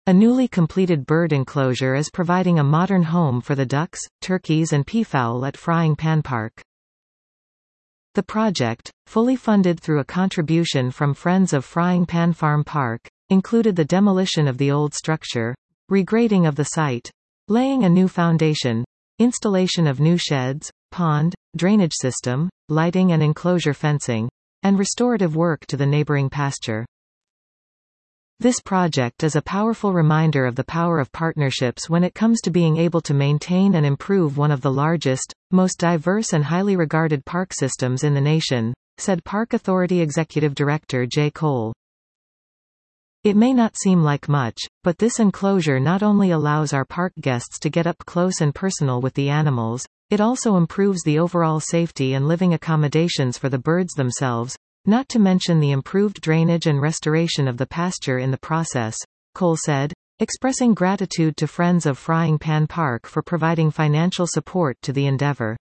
A newly completed bird enclosure is providing a modern home for the ducks, turkeys and peafowl at Frying Pan Park. The project, fully funded through a contribution from Friends of Frying Pan Farm Park, included the demolition of the old structure, regrading of the site, laying a new foundation, installation of new sheds, pond, drainage system, lighting and enclosure fencing, and restorative work to the neighboring pasture. This project is a powerful reminder of the power of partnerships when it comes to being able to maintain and improve one of the largest, most diverse and highly regarded park systems in the nation, said Park Authority Executive Director Jay Cole. It may not seem like much, but this enclosure not only allows our park guests to get up close and personal with the animals, it also improves the overall safety and living accommodations for the birds themselves, not to mention the improved drainage and restoration of the pasture in the process, Cole said, expressing gratitude to Friends of Frying Pan Park for providing financial support to the endeavor.